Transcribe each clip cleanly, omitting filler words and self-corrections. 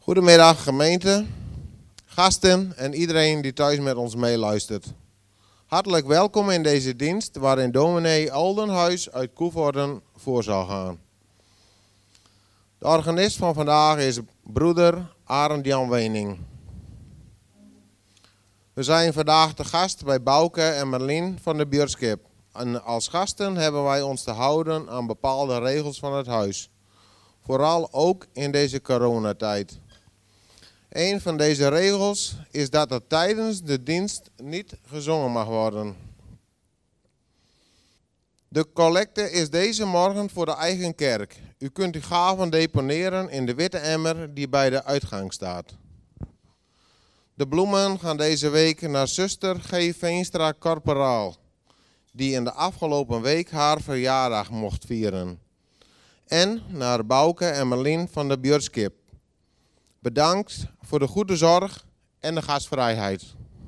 Goedemiddag gemeente, gasten en iedereen die thuis met ons meeluistert. Hartelijk welkom in deze dienst waarin dominee Oldenhuis uit Koevoorden voor zal gaan. De organist van vandaag is broeder Arend Jan Wening. We zijn vandaag te gast bij Bouke en Merlin van de Björskip. En als gasten hebben wij ons te houden aan bepaalde regels van het huis. Vooral ook in deze coronatijd. Een van deze regels is dat er tijdens de dienst niet gezongen mag worden. De collecte is deze morgen voor de eigen kerk. U kunt uw gaven deponeren in de witte emmer die bij de uitgang staat. De bloemen gaan deze week naar zuster G. Veenstra Corporaal, die in de afgelopen week haar verjaardag mocht vieren. En naar Bouke en Merlin van de Björskip. Bedankt voor de goede zorg en de gastvrijheid.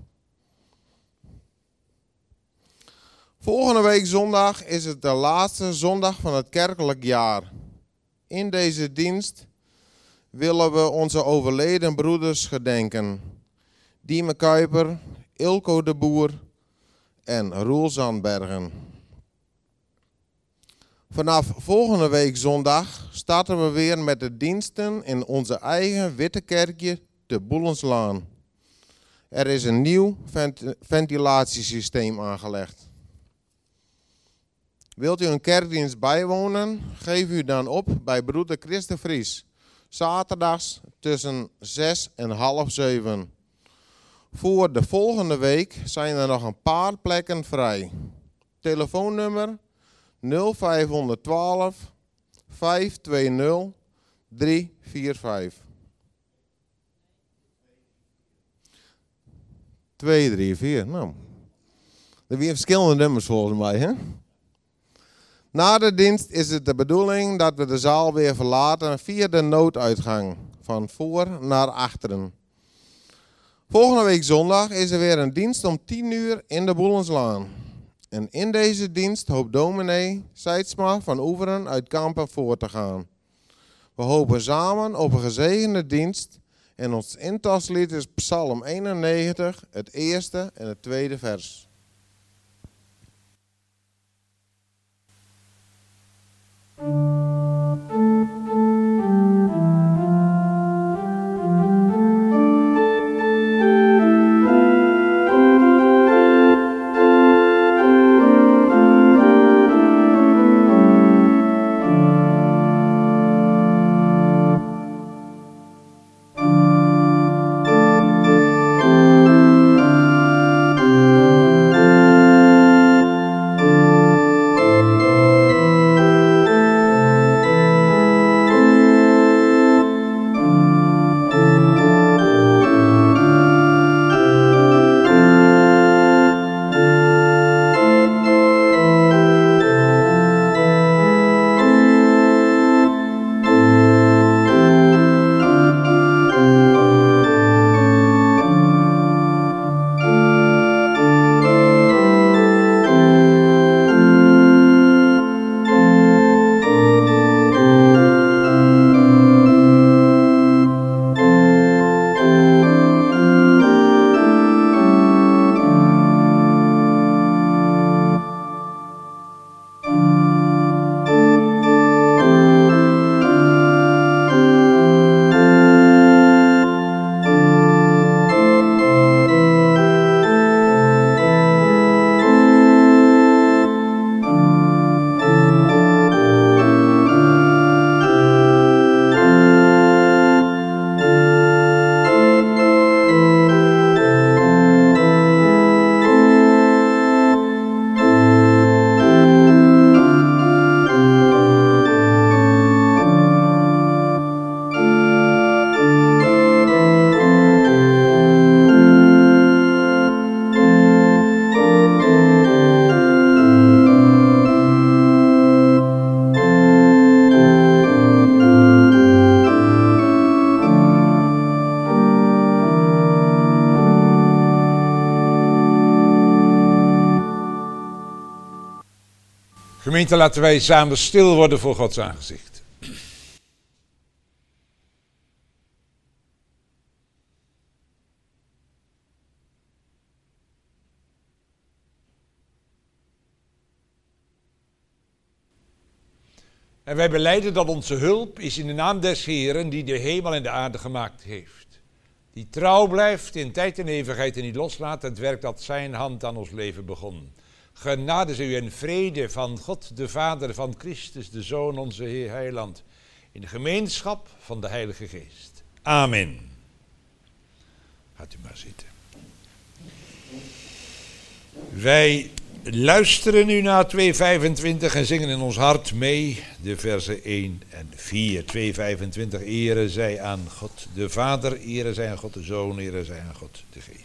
Volgende week zondag is het de laatste zondag van het kerkelijk jaar. In deze dienst willen we onze overleden broeders gedenken. Dime Kuiper, Ilko de Boer en Roel Zandbergen. Vanaf volgende week zondag starten we weer met de diensten in onze eigen witte kerkje te Boelenslaan. Er is een nieuw ventilatiesysteem aangelegd. Wilt u een kerkdienst bijwonen? Geef u dan op bij broeder Chris de Vries. Zaterdags tussen 6 en half 7. Voor de volgende week zijn er nog een paar plekken vrij. Telefoonnummer 0512 520 345. 234, nou. Er zijn verschillende nummers volgens mij, hè? Na de dienst is het de bedoeling dat we de zaal weer verlaten via de nooduitgang, van voor naar achteren. Volgende week zondag is er weer een dienst om 10 uur in de Boelenslaan. En in deze dienst hoopt dominee Seidsma van Oeveren uit Kampen voor te gaan. We hopen samen op een gezegende dienst en ons intaslied is Psalm 91, het eerste en het tweede vers. Gemeente, laten wij samen stil worden voor Gods aangezicht. En wij belijden dat onze hulp is in de naam des Heeren die de hemel en de aarde gemaakt heeft. Die trouw blijft in tijd en eeuwigheid en niet loslaat het werk dat zijn hand aan ons leven begon. Genade zij u en vrede van God de Vader, van Christus de Zoon, onze Heer Heiland, in de gemeenschap van de Heilige Geest. Amen. Gaat u maar zitten. Wij luisteren nu naar 225 en zingen in ons hart mee de versen 1 en 4. 225, ere zij aan God de Vader, ere zij aan God de Zoon, ere zij aan God de Geest.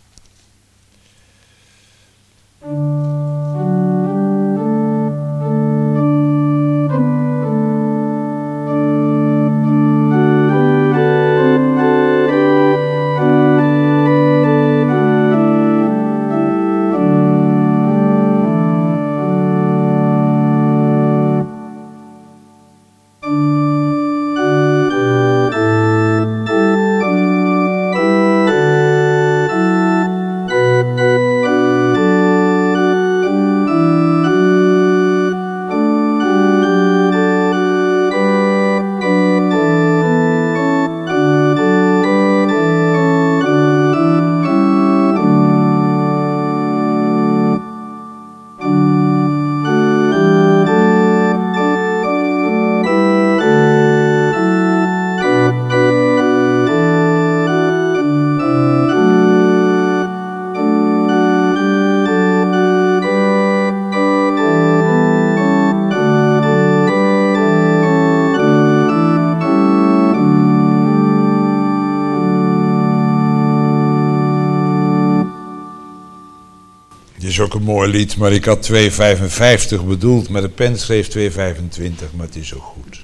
Is ook een mooi lied, maar ik had 255 bedoeld, maar de pen schreef 225, maar het is ook goed.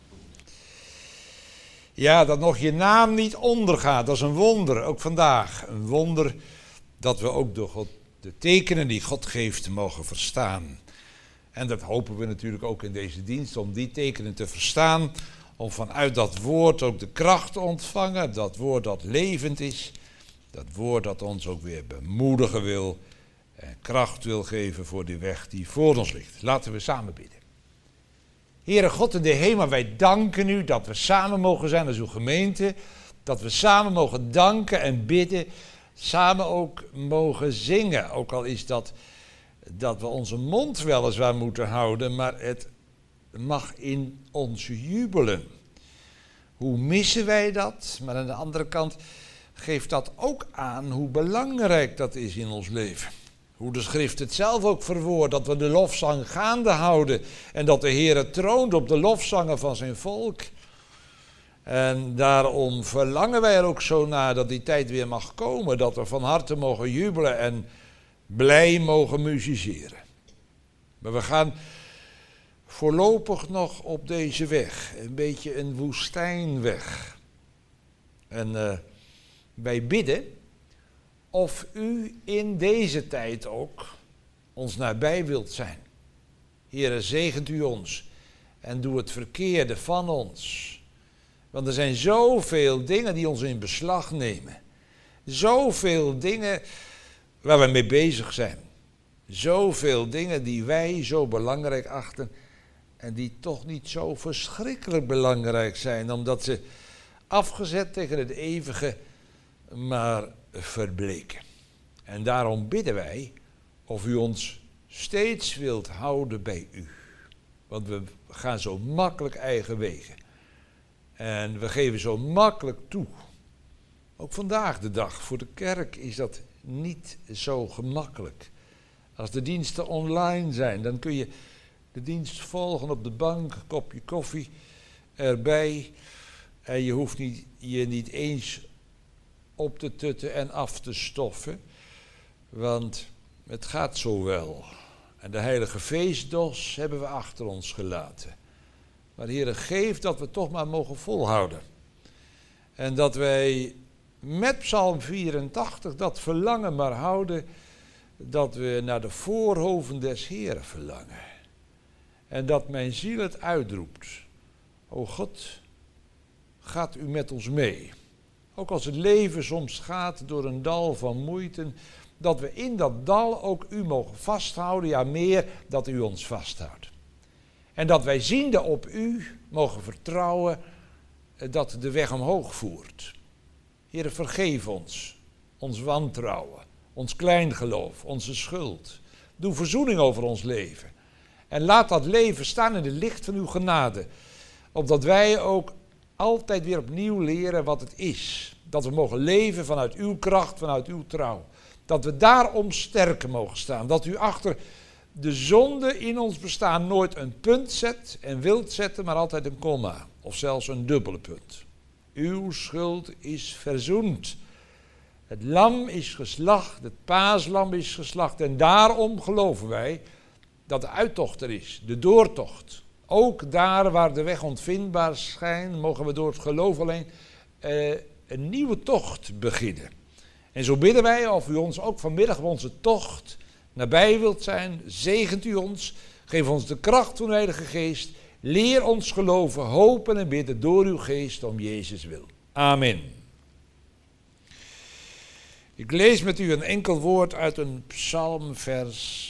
Ja, dat nog je naam niet ondergaat, dat is een wonder, ook vandaag. Een wonder dat we ook door God, de tekenen die God geeft, mogen verstaan. En dat hopen we natuurlijk ook in deze dienst, om die tekenen te verstaan, om vanuit dat woord ook de kracht te ontvangen, dat woord dat levend is, dat woord dat ons ook weer bemoedigen wil en kracht wil geven voor die weg die voor ons ligt. Laten we samen bidden. Heere God in de hemel, wij danken u dat we samen mogen zijn als uw gemeente. Dat we samen mogen danken en bidden. Samen ook mogen zingen. Ook al is dat we onze mond weliswaar moeten houden, maar het mag in ons jubelen. Hoe missen wij dat? Maar aan de andere kant geeft dat ook aan hoe belangrijk dat is in ons leven. Hoe de schrift het zelf ook verwoordt, dat we de lofzang gaande houden en dat de Heere troont op de lofzangen van zijn volk. En daarom verlangen wij er ook zo naar dat die tijd weer mag komen, dat we van harte mogen jubelen en blij mogen musiceren. Maar we gaan voorlopig nog op deze weg, een beetje een woestijnweg. En wij bidden of u in deze tijd ook ons nabij wilt zijn. Heere, zegent u ons en doe het verkeerde van ons. Want er zijn zoveel dingen die ons in beslag nemen. Zoveel dingen waar we mee bezig zijn. Zoveel dingen die wij zo belangrijk achten en die toch niet zo verschrikkelijk belangrijk zijn, omdat ze afgezet tegen het eeuwige maar verbleken. En daarom bidden wij of u ons steeds wilt houden bij u. Want we gaan zo makkelijk eigen wegen. En we geven zo makkelijk toe. Ook vandaag de dag voor de kerk is dat niet zo gemakkelijk. Als de diensten online zijn, dan kun je de dienst volgen op de bank, een kopje koffie erbij. En je hoeft je niet eens op te tutten en af te stoffen. Want het gaat zo wel. En de heilige feestdos hebben we achter ons gelaten. Maar de Heere geeft dat we toch maar mogen volhouden. En dat wij met Psalm 84 dat verlangen maar houden, dat we naar de voorhoven des Heeren verlangen. En dat mijn ziel het uitroept. O God, gaat u met ons mee. Ook als het leven soms gaat door een dal van moeite, dat we in dat dal ook u mogen vasthouden, ja meer dat u ons vasthoudt. En dat wij ziende op u mogen vertrouwen dat de weg omhoog voert. Heere, vergeef ons wantrouwen, ons kleingeloof, onze schuld. Doe verzoening over ons leven. En laat dat leven staan in het licht van uw genade. Opdat wij ook altijd weer opnieuw leren wat het is. Dat we mogen leven vanuit uw kracht, vanuit uw trouw. Dat we daarom sterker mogen staan. Dat u achter de zonde in ons bestaan nooit een punt zet en wilt zetten, maar altijd een komma. Of zelfs een dubbele punt. Uw schuld is verzoend. Het lam is geslacht, het paaslam is geslacht. En daarom geloven wij dat de uittocht er is, de doortocht. Ook daar waar de weg onvindbaar schijnt, mogen we door het geloof alleen een nieuwe tocht beginnen. En zo bidden wij of u ons ook vanmiddag op onze tocht nabij wilt zijn. Zegent u ons, geef ons de kracht van de Heilige Geest. Leer ons geloven, hopen en bidden door uw geest om Jezus wil. Amen. Ik lees met u een enkel woord uit een psalmvers.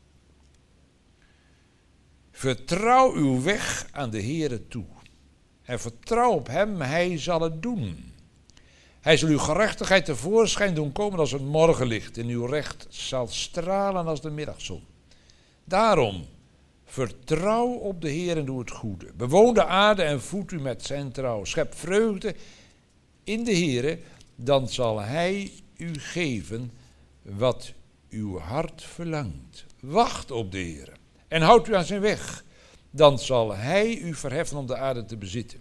Vertrouw uw weg aan de Heere toe. En vertrouw op hem, hij zal het doen. Hij zal uw gerechtigheid tevoorschijn doen komen als het morgenlicht. En uw recht zal stralen als de middagzon. Daarom, vertrouw op de Heer en doe het goede. Bewoon de aarde en voed u met zijn trouw. Schep vreugde in de Heere, dan zal hij u geven wat uw hart verlangt. Wacht op de Heere en houd u aan zijn weg. Dan zal hij u verheffen om de aarde te bezitten.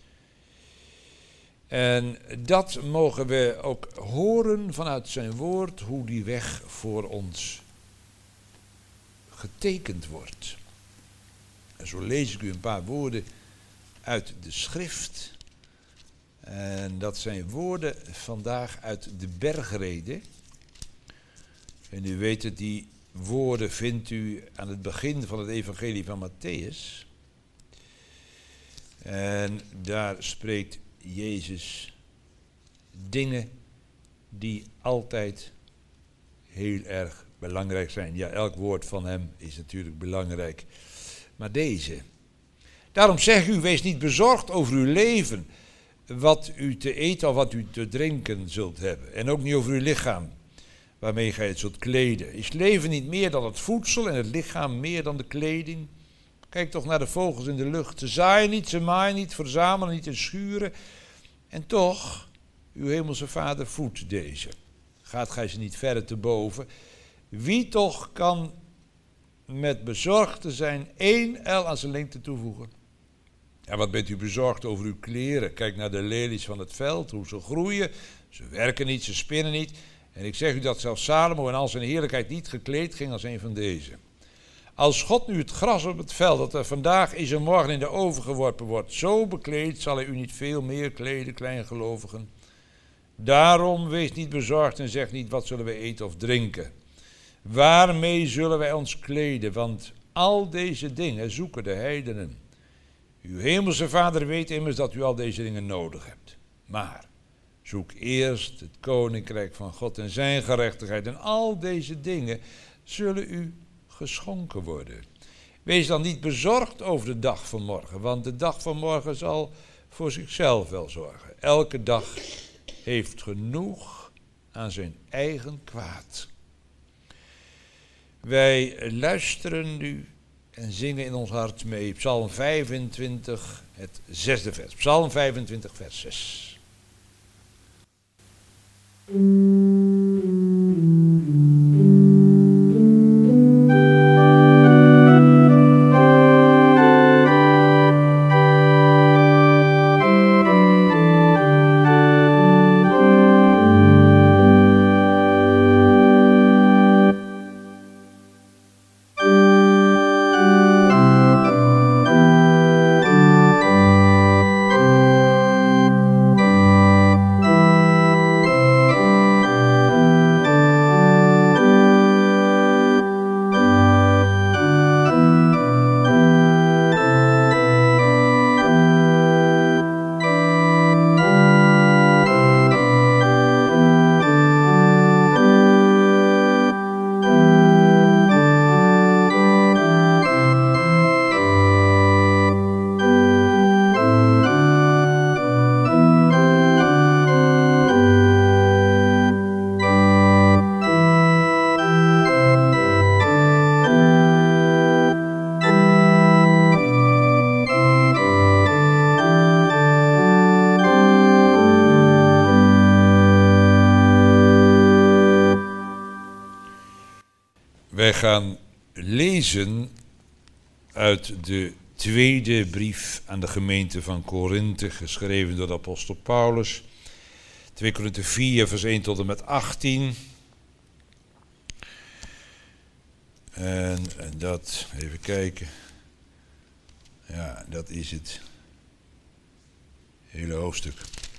En dat mogen we ook horen vanuit zijn woord, hoe die weg voor ons getekend wordt. En zo lees ik u een paar woorden uit de schrift. En dat zijn woorden vandaag uit de bergrede. En u weet het, die woorden vindt u aan het begin van het evangelie van Matthäus. En daar spreekt Jezus dingen die altijd heel erg belangrijk zijn. Ja, elk woord van hem is natuurlijk belangrijk. Maar deze. Daarom zeg u, wees niet bezorgd over uw leven, wat u te eten of wat u te drinken zult hebben. En ook niet over uw lichaam, waarmee gij het zult kleden. Is leven niet meer dan het voedsel en het lichaam meer dan de kleding? Kijk toch naar de vogels in de lucht. Ze zaaien niet, ze maaien niet, verzamelen niet en schuren. En toch, uw hemelse Vader voedt deze. Gaat gij ze niet verder te boven? Wie toch kan met bezorgd te zijn 1 el aan zijn lengte toevoegen? Ja, wat bent u bezorgd over uw kleren? Kijk naar de lelies van het veld, hoe ze groeien. Ze werken niet, ze spinnen niet. En ik zeg u dat zelfs Salomo in al zijn heerlijkheid niet gekleed ging als een van deze. Als God nu het gras op het veld, dat er vandaag is en morgen in de oven geworpen wordt, zo bekleed, zal hij u niet veel meer kleden, kleingelovigen. Daarom wees niet bezorgd en zeg niet, wat zullen we eten of drinken? Waarmee zullen wij ons kleden? Want al deze dingen zoeken de heidenen. Uw hemelse Vader weet immers dat u al deze dingen nodig hebt. Maar zoek eerst het koninkrijk van God en zijn gerechtigheid. En al deze dingen zullen u geschonken worden. Wees dan niet bezorgd over de dag van morgen, want de dag van morgen zal voor zichzelf wel zorgen. Elke dag heeft genoeg aan zijn eigen kwaad. Wij luisteren nu en zingen in ons hart mee. Psalm 25, het 6e vers. Psalm 25, vers 6. Wij gaan lezen uit de tweede brief aan de gemeente van Korinthe, geschreven door de apostel Paulus. 2 Korinthe 4, vers 1 tot en met 18. En dat, even kijken. Ja, dat is het hele hoofdstuk.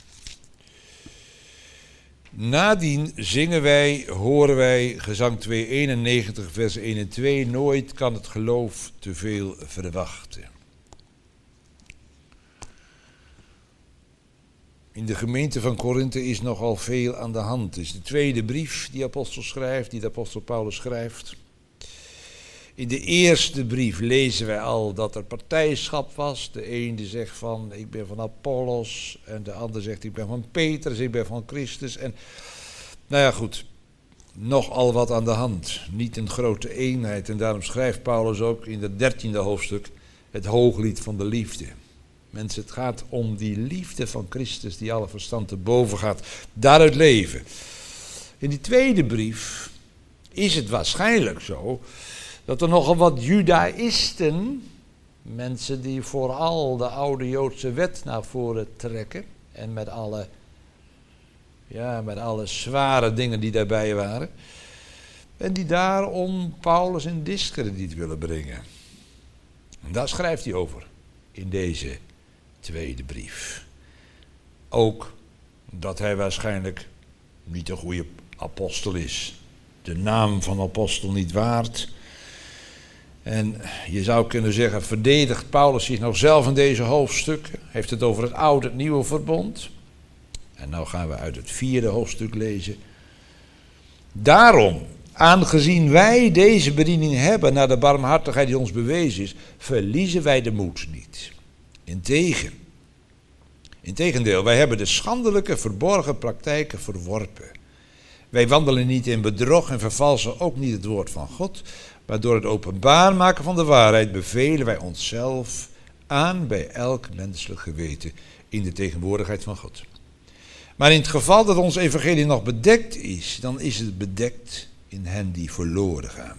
Nadien zingen wij, horen wij, gezang 291, vers 1 en 2. Nooit kan het geloof te veel verwachten. In de gemeente van Korinthe is nogal veel aan de hand. Het is de tweede brief die de apostel Paulus schrijft. In de eerste brief lezen wij al dat er partijschap was. De een die zegt van ik ben van Apollos en de ander zegt ik ben van Petrus, ik ben van Christus. En nou ja goed, nogal wat aan de hand. Niet een grote eenheid en daarom schrijft Paulus ook in het 13e hoofdstuk het hooglied van de liefde. Mensen, het gaat om die liefde van Christus die alle verstand te boven gaat. Daaruit leven. In die tweede brief is het waarschijnlijk zo dat er nogal wat judaïsten, mensen die vooral de oude Joodse wet naar voren trekken en met alle zware dingen die daarbij waren, en die daarom Paulus in diskrediet willen brengen. En daar schrijft hij over in deze tweede brief. Ook dat hij waarschijnlijk niet een goede apostel is, de naam van apostel niet waard. En je zou kunnen zeggen, verdedigt Paulus zich nog zelf in deze hoofdstukken? Heeft het over het oude, het nieuwe verbond? En nou gaan we uit het 4e hoofdstuk lezen. Daarom, aangezien wij deze bediening hebben naar de barmhartigheid die ons bewezen is, verliezen wij de moed niet. Integendeel, wij hebben de schandelijke verborgen praktijken verworpen. Wij wandelen niet in bedrog en vervalsen ook niet het woord van God, maar door het openbaar maken van de waarheid bevelen wij onszelf aan bij elk menselijk geweten in de tegenwoordigheid van God. Maar in het geval dat ons evangelie nog bedekt is, dan is het bedekt in hen die verloren gaan.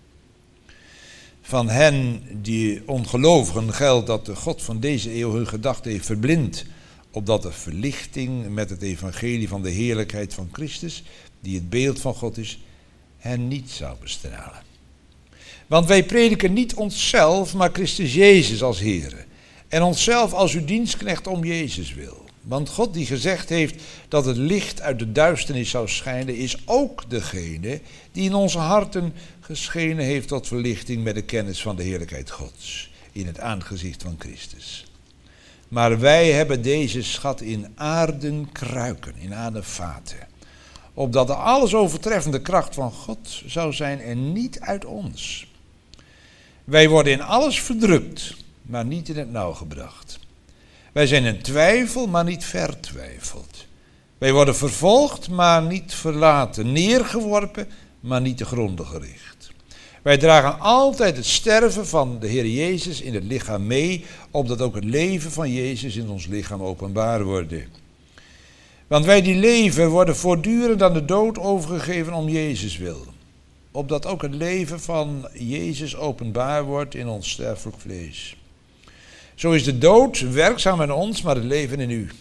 Van hen die ongelovigen geldt dat de God van deze eeuw hun gedachten heeft verblind, opdat de verlichting met het evangelie van de heerlijkheid van Christus, die het beeld van God is, hen niet zou bestralen. Want wij prediken niet onszelf, maar Christus Jezus als Heere. En onszelf als uw dienstknecht om Jezus wil. Want God die gezegd heeft dat het licht uit de duisternis zou schijnen, is ook degene die in onze harten geschenen heeft tot verlichting met de kennis van de heerlijkheid Gods. In het aangezicht van Christus. Maar wij hebben deze schat in aarden kruiken, in aarden vaten. Opdat de alles overtreffende kracht van God zou zijn en niet uit ons. Wij worden in alles verdrukt, maar niet in het nauw gebracht. Wij zijn in twijfel, maar niet vertwijfeld. Wij worden vervolgd, maar niet verlaten. Neergeworpen, maar niet te gronden gericht. Wij dragen altijd het sterven van de Heer Jezus in het lichaam mee, opdat ook het leven van Jezus in ons lichaam openbaar wordt. Want wij die leven worden voortdurend aan de dood overgegeven om Jezus wil. Opdat ook het leven van Jezus openbaar wordt in ons sterfelijk vlees. Zo is de dood werkzaam in ons, maar het leven in u.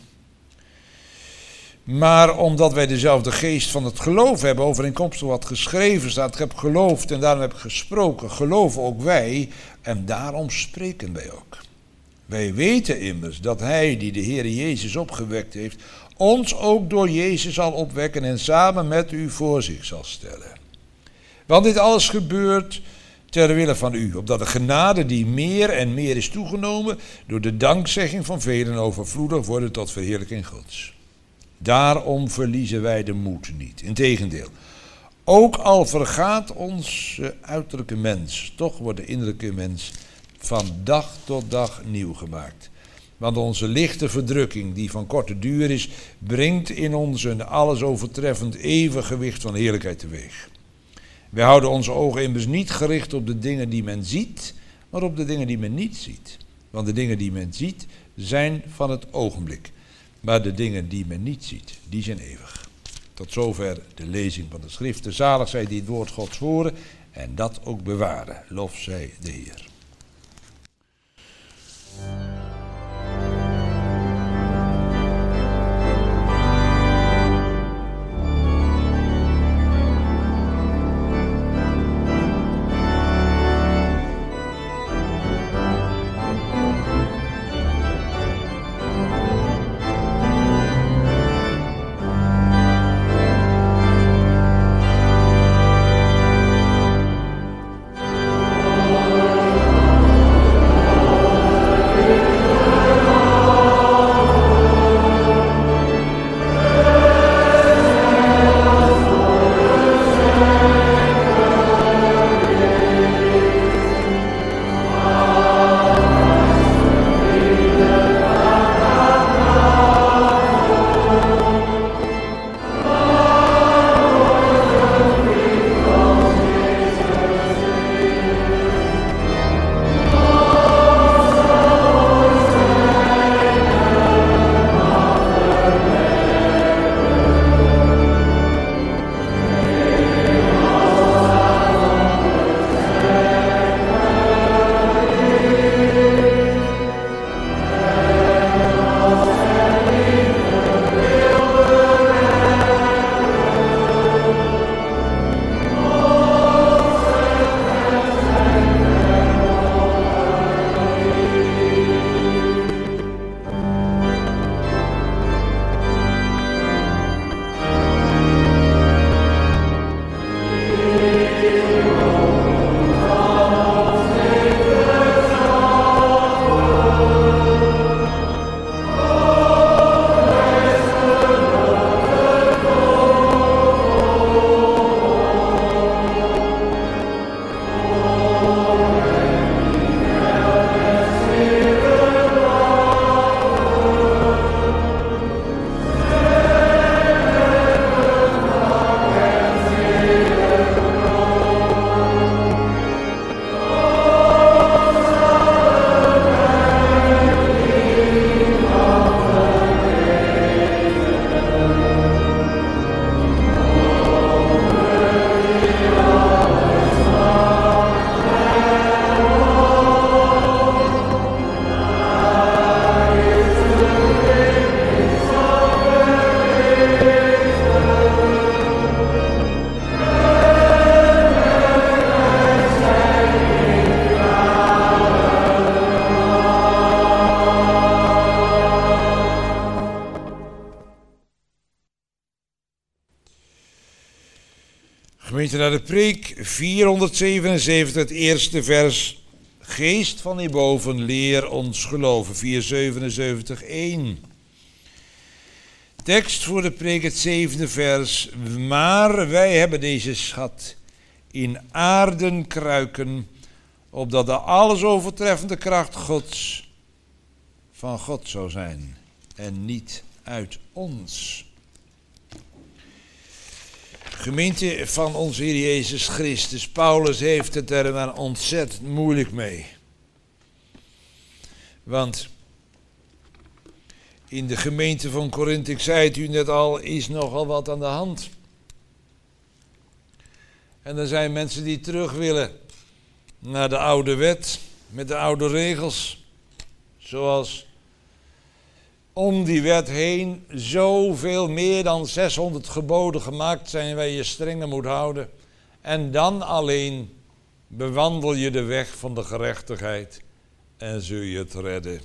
Maar omdat wij dezelfde geest van het geloof hebben, overeenkomstig wat geschreven staat, ik heb geloofd en daarom heb ik gesproken, geloven ook wij en daarom spreken wij ook. Wij weten immers dat hij die de Heer Jezus opgewekt heeft, ons ook door Jezus zal opwekken en samen met u voor zich zal stellen. Want dit alles gebeurt ter wille van u, opdat de genade die meer en meer is toegenomen, door de dankzegging van velen overvloedig worden tot verheerlijking Gods. Daarom verliezen wij de moed niet. Integendeel, ook al vergaat onze uiterlijke mens, toch wordt de innerlijke mens van dag tot dag nieuw gemaakt. Want onze lichte verdrukking, die van korte duur is, brengt in ons een alles overtreffend evengewicht van heerlijkheid teweeg. Wij houden onze ogen immers niet gericht op de dingen die men ziet, maar op de dingen die men niet ziet. Want de dingen die men ziet, zijn van het ogenblik. Maar de dingen die men niet ziet, die zijn eeuwig. Tot zover de lezing van de schriften. Zalig zij die het woord Gods horen en dat ook bewaren. Lof zij de Heer. Gemeente, naar de preek 477, het eerste vers. Geest van hierboven, leer ons geloven. 477, 1. Tekst voor de preek, het zevende vers. Maar wij hebben deze schat in aarden kruiken, opdat de alles overtreffende kracht Gods van God zou zijn en niet uit ons. Gemeente van onze Heer Jezus Christus, Paulus heeft het er maar ontzettend moeilijk mee. Want in de gemeente van Korinthe, ik zei het u net al, is nogal wat aan de hand. En er zijn mensen die terug willen naar de oude wet, met de oude regels. Zoals om die wet heen zoveel meer dan 600 geboden gemaakt zijn waar je strenger moet houden. En dan alleen bewandel je de weg van de gerechtigheid en zul je het redden.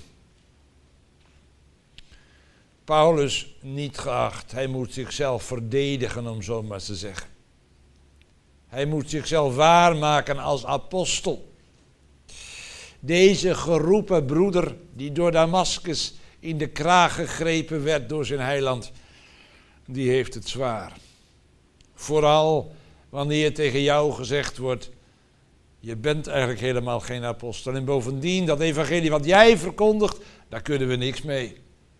Paulus niet geacht, hij moet zichzelf verdedigen, om zo maar te zeggen. Hij moet zichzelf waarmaken als apostel. Deze geroepen broeder die door Damascus in de kraag gegrepen werd door zijn heiland, die heeft het zwaar. Vooral wanneer tegen jou gezegd wordt, je bent eigenlijk helemaal geen apostel. En bovendien, dat evangelie wat jij verkondigt, daar kunnen we niks mee.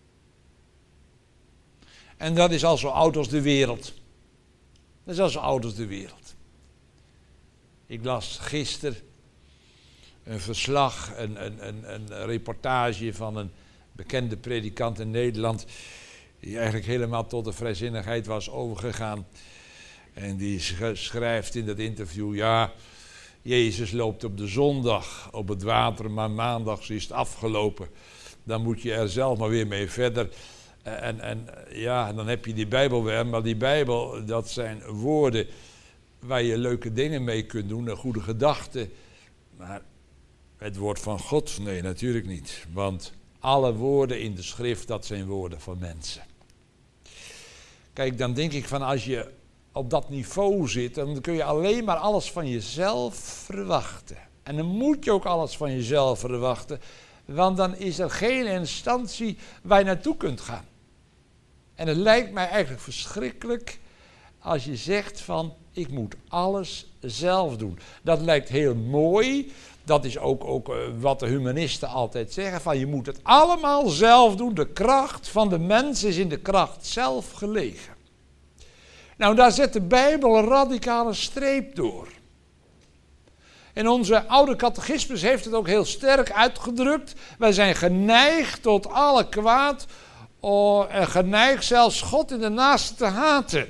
En dat is al zo oud als de wereld. Dat is al zo oud als de wereld. Ik las gisteren een verslag, een reportage van een bekende predikant in Nederland, die eigenlijk helemaal tot de vrijzinnigheid was overgegaan. En die schrijft in dat interview, ja, Jezus loopt op de zondag op het water, maar maandags is het afgelopen. Dan moet je er zelf maar weer mee verder. En dan heb je die Bijbel weer. Maar die Bijbel, dat zijn woorden waar je leuke dingen mee kunt doen, een goede gedachten. Maar het woord van God, nee, natuurlijk niet. Want alle woorden in de schrift, dat zijn woorden van mensen. Kijk, dan denk ik van als je op dat niveau zit, dan kun je alleen maar alles van jezelf verwachten. En dan moet je ook alles van jezelf verwachten, want dan is er geen instantie waar je naartoe kunt gaan. En het lijkt mij eigenlijk verschrikkelijk als je zegt van, ik moet alles zelf doen. Dat lijkt heel mooi. Dat is ook wat de humanisten altijd zeggen, van je moet het allemaal zelf doen. De kracht van de mens is in de kracht zelf gelegen. Nou, daar zet de Bijbel een radicale streep door. En onze oude catechismus heeft het ook heel sterk uitgedrukt. Wij zijn geneigd tot alle kwaad, en geneigd zelfs God in de naaste te haten.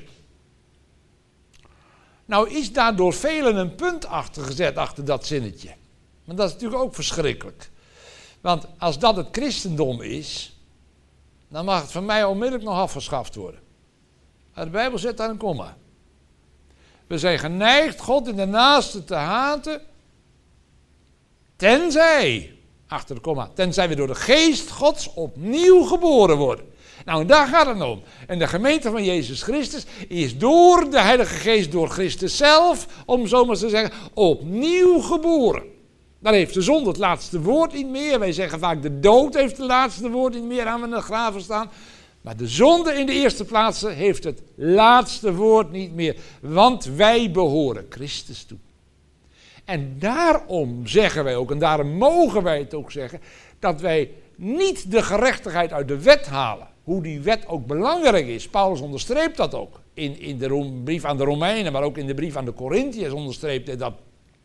Nou is daar door velen een punt achter gezet, achter dat zinnetje. Maar dat is natuurlijk ook verschrikkelijk. Want als dat het christendom is, dan mag het van mij onmiddellijk nog afgeschaft worden. De Bijbel zet daar een komma. We zijn geneigd God in de naaste te haten, tenzij, achter de komma, tenzij we door de geest Gods opnieuw geboren worden. Nou, daar gaat het om. En de gemeente van Jezus Christus is door de Heilige Geest, door Christus zelf, om zo maar te zeggen, opnieuw geboren. Dan heeft de zonde het laatste woord niet meer. Wij zeggen vaak de dood heeft het laatste woord niet meer, aan we in de graven staan. Maar de zonde in de eerste plaats heeft het laatste woord niet meer. Want wij behoren Christus toe. En daarom zeggen wij ook, en daarom mogen wij het ook zeggen, dat wij niet de gerechtigheid uit de wet halen. Hoe die wet ook belangrijk is. Paulus onderstreept dat ook. In de brief aan de Romeinen, maar ook in de brief aan de Corinthiërs onderstreept hij dat.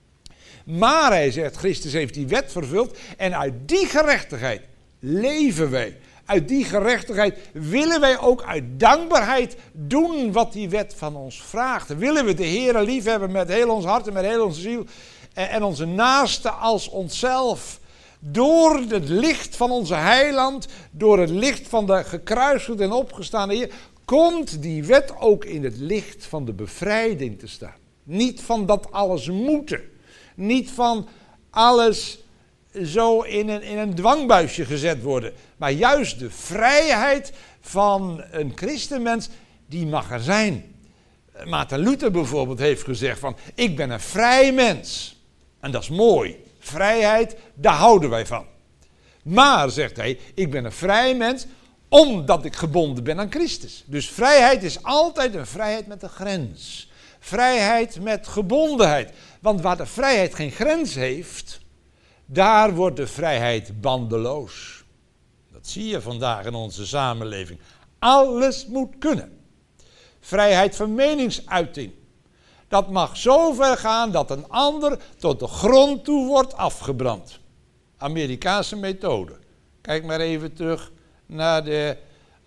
Maar hij zegt, Christus heeft die wet vervuld en uit die gerechtigheid leven wij. Uit die gerechtigheid willen wij ook uit dankbaarheid doen wat die wet van ons vraagt. Willen we de Heere liefhebben met heel ons hart en met heel onze ziel en onze naaste als onszelf. Door het licht van onze heiland, door het licht van de gekruisigde en opgestane Heer, komt die wet ook in het licht van de bevrijding te staan. Niet van dat alles moeten. Niet van alles zo in een dwangbuisje gezet worden. Maar juist de vrijheid van een christenmens, die mag er zijn. Maarten Luther bijvoorbeeld heeft gezegd van, ik ben een vrij mens. En dat is mooi. Vrijheid, daar houden wij van. Maar, zegt hij, ik ben een vrij mens omdat ik gebonden ben aan Christus. Dus vrijheid is altijd een vrijheid met een grens. Vrijheid met gebondenheid. Want waar de vrijheid geen grens heeft, daar wordt de vrijheid bandeloos. Dat zie je vandaag in onze samenleving. Alles moet kunnen. Vrijheid van meningsuiting. Dat mag zo ver gaan dat een ander tot de grond toe wordt afgebrand. Amerikaanse methode. Kijk maar even terug naar de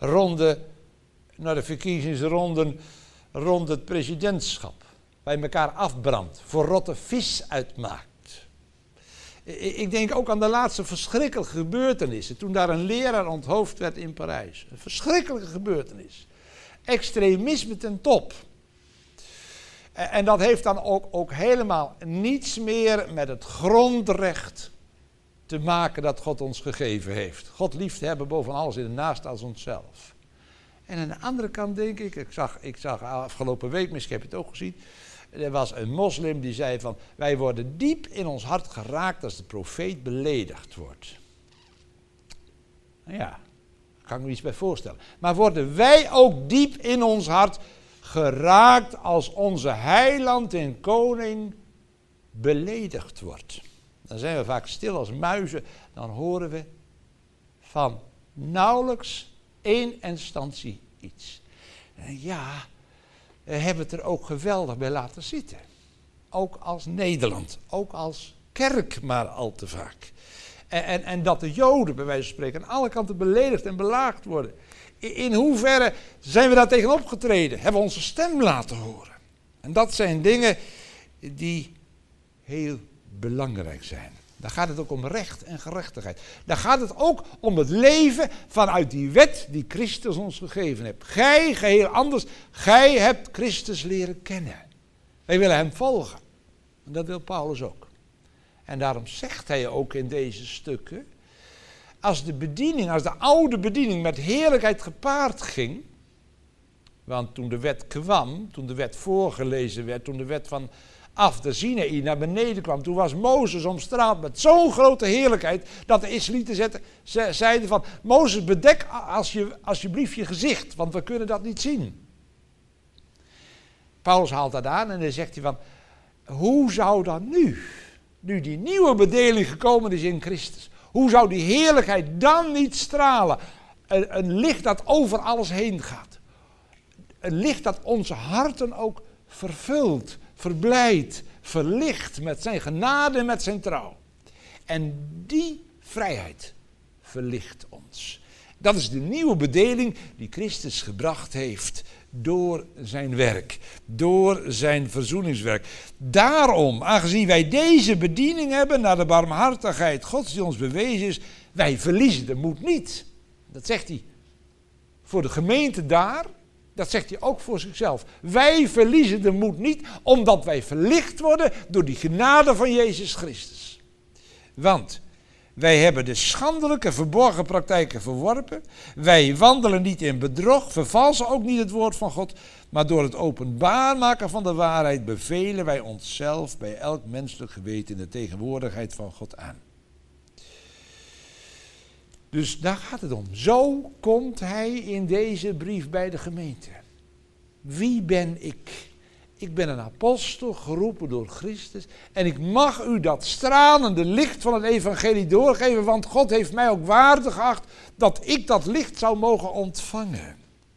verkiezingsronden rond het presidentschap. Waar je elkaar afbrandt, voor rotte vis uitmaakt. Ik denk ook aan de laatste verschrikkelijke gebeurtenissen. Toen daar een leraar onthoofd werd in Parijs. Een verschrikkelijke gebeurtenis. Extremisme ten top. En dat heeft dan ook helemaal niets meer met het grondrecht te maken dat God ons gegeven heeft. God lief te hebben boven alles in de naaste als onszelf. En aan de andere kant denk ik zag afgelopen week, misschien heb je het ook gezien, er was een moslim die zei van, wij worden diep in ons hart geraakt als de profeet beledigd wordt. Nou ja, daar kan ik me iets bij voorstellen. Maar worden wij ook diep in ons hart geraakt als onze heiland en koning beledigd wordt? Dan zijn we vaak stil als muizen, dan horen we van nauwelijks één instantie iets. En ja, we hebben het er ook geweldig bij laten zitten. Ook als Nederland, ook als kerk maar al te vaak. En dat de Joden, bij wijze van spreken, aan alle kanten beledigd en belaagd worden. In hoeverre zijn we daar tegen opgetreden? Hebben we onze stem laten horen? En dat zijn dingen die heel belangrijk zijn. Daar gaat het ook om recht en gerechtigheid. Daar gaat het ook om het leven vanuit die wet die Christus ons gegeven heeft. Gij, geheel anders, gij hebt Christus leren kennen. Wij willen hem volgen. En dat wil Paulus ook. En daarom zegt hij ook in deze stukken, als de oude bediening met heerlijkheid gepaard ging, want toen de wet kwam, toen de wet voorgelezen werd, toen de wet van af de Sinaï naar beneden kwam, toen was Mozes omstraald met zo'n grote heerlijkheid, dat de Israëlieten zeiden van, Mozes, bedek alsjeblieft je gezicht, want we kunnen dat niet zien. Paulus haalt dat aan en dan zegt hij van, hoe zou dat nu die nieuwe bedeling gekomen is in Christus, hoe zou die heerlijkheid dan niet stralen? Een licht dat over alles heen gaat. Een licht dat onze harten ook vervult, verblijdt, verlicht met zijn genade en met zijn trouw. En die vrijheid verlicht ons. Dat is de nieuwe bedeling die Christus gebracht heeft door zijn werk, door zijn verzoeningswerk. Daarom, aangezien wij deze bediening hebben naar de barmhartigheid Gods die ons bewezen is, wij verliezen de moed niet. Dat zegt hij voor de gemeente daar, dat zegt hij ook voor zichzelf. Wij verliezen de moed niet, omdat wij verlicht worden door die genade van Jezus Christus. Want wij hebben de schandelijke verborgen praktijken verworpen. Wij wandelen niet in bedrog, vervalsen ook niet het woord van God. Maar door het openbaar maken van de waarheid bevelen wij onszelf bij elk menselijk geweten in de tegenwoordigheid van God aan. Dus daar gaat het om. Zo komt hij in deze brief bij de gemeente. Wie ben ik? Ik ben een apostel, geroepen door Christus. En ik mag u dat stralende licht van het evangelie doorgeven. Want God heeft mij ook waardig geacht dat ik dat licht zou mogen ontvangen.